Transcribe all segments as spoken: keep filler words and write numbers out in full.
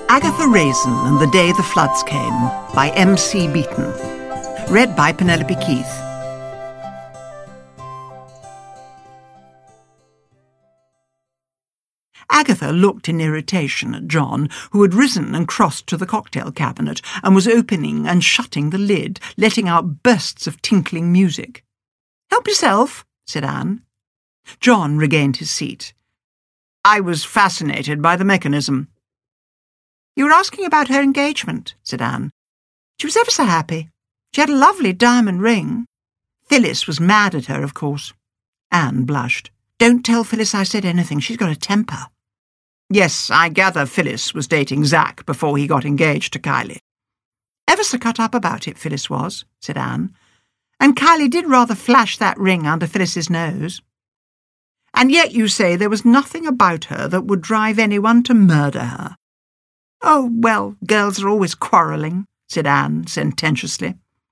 Agatha Raisin and the Day the Floods Came by M C Beaton. Read by Penelope Keith. Agatha looked in irritation at John, who had risen and crossed to the cocktail cabinet and was opening and shutting the lid, letting out bursts of tinkling music. "Help yourself," said Anne. John regained his seat. "I was fascinated by the mechanism." "You were asking about her engagement," said Anne. "She was ever so happy. She had a lovely diamond ring. Phyllis was mad at her, of course." Anne blushed. "Don't tell Phyllis I said anything. She's got a temper." "Yes, I gather Phyllis was dating Zack before he got engaged to Kylie." "Ever so cut up about it, Phyllis was," said Anne. "And Kylie did rather flash that ring under Phyllis's nose." "And yet you say there was nothing about her that would drive anyone to murder her." "Oh, well, girls are always quarrelling," said Anne sententiously.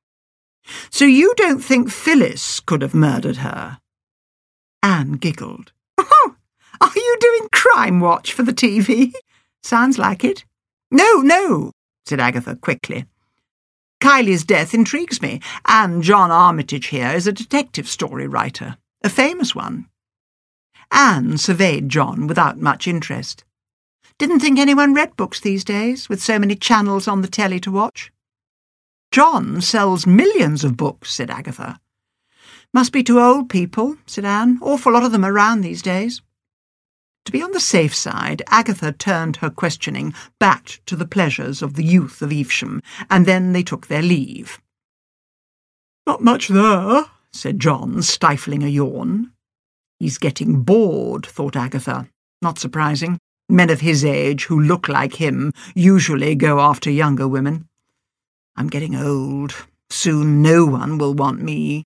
"So you don't think Phyllis could have murdered her?" Anne giggled. "Oh, are you doing Crime Watch for the T V? Sounds like it." "No, no," said Agatha quickly. "Kylie's death intrigues me, and John Armitage here is a detective story writer, a famous one." Anne surveyed John without much interest. Didn't think anyone read books these days, with so many channels on the telly to watch. "John sells millions of books," said Agatha. "Must be to old people," said Anne. "Awful lot of them around these days." To be on the safe side, Agatha turned her questioning back to the pleasures of the youth of Evesham, and then they took their leave. "Not much there," said John, stifling a yawn. "He's getting bored," thought Agatha. Not surprising. Men of his age who look like him usually go after younger women. "I'm getting old. Soon no one will want me."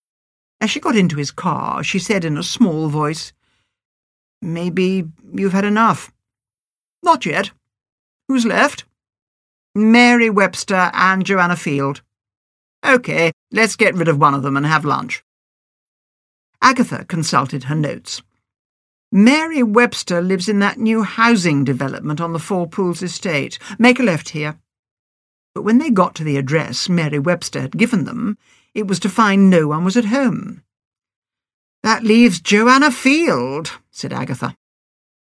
As she got into his car, she said in a small voice, "Maybe you've had enough." "Not yet. Who's left?" "Mary Webster and Joanna Field." "OK, let's get rid of one of them and have lunch." Agatha consulted her notes. "Mary Webster lives in that new housing development on the Four Pools estate. Make a left here." But when they got to the address Mary Webster had given them, it was to find no one was at home. "That leaves Joanna Field," said Agatha.